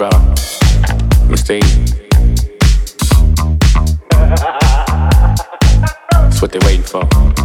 brother. Mr. E. That's what they waiting for.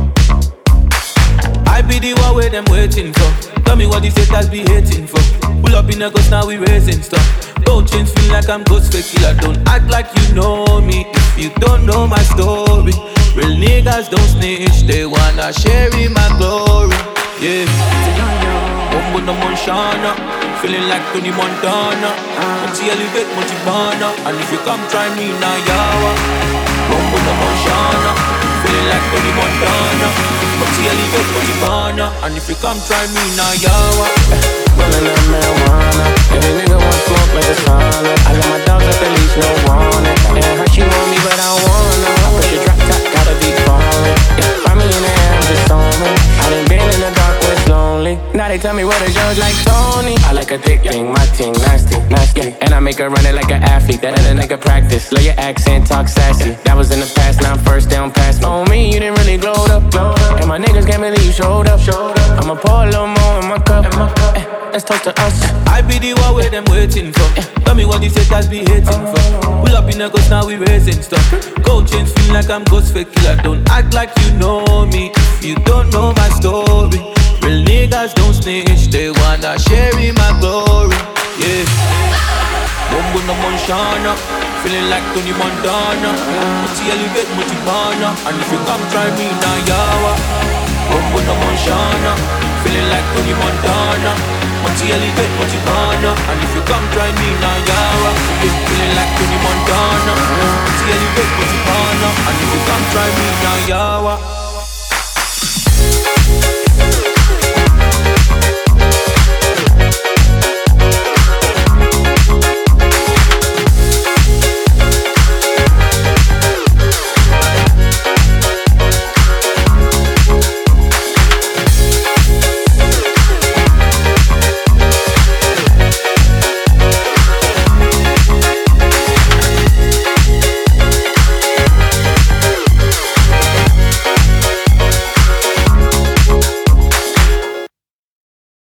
I be the one where them waiting for. Tell me what these haters be hating for. Pull up in a ghost, now we raising stuff. Don't change, feel like I'm ghost fake killer. Don't act like you know me if you don't know my story. Real niggas don't snitch, they wanna share in my glory. Yeah. Bumbo no Monshana, feeling like Tony Montana. Multi elevate, multi burner, and if you come try me now, yawa. Bumbo no Monshana, feeling like Tony Montana. Multi elevate, multi burner, and if you come try me now, yawa. Rolling up marijuana. Every nigga want smoke like a sauna. I let my dogs at the leash, no warning. And her she want me, but I wanna. I push a drop top, gotta be falling. Yeah, find me in the air, I'm just on me. I done been in the dark where it's lonely. Now they tell me what a judge like Tony. I like a thick thing, my thing nasty, nasty. And I make her run it like an athlete. That ain't a nigga practice. Lay your accent, talk sassy. That was in the past, now I'm first down past me. On me, you didn't really glow up. And my niggas can't believe you showed up. I'ma pour a little more in my cup. Let's talk to us. I be the one where them waiting for. Tell me what these haters be hating for. Pull up in a ghost, now we raising stuff. Gold chains feel like I'm ghost fake killer. Don't act like you know me if you don't know my story. Real niggas don't snitch, they wanna share in my glory. Yeah. Bumbo no Monshana, feeling like Tony Montana. Multi elevate, multi burner, and if you come try me now, yawa. Bumbo no Monshana, feeling like Tony Montana. Multi elevate, multi burner, and if you come try me now, yawa. Feeling like Tony Montana. Multi elevate, multi burner, and if you come try me now, yawa.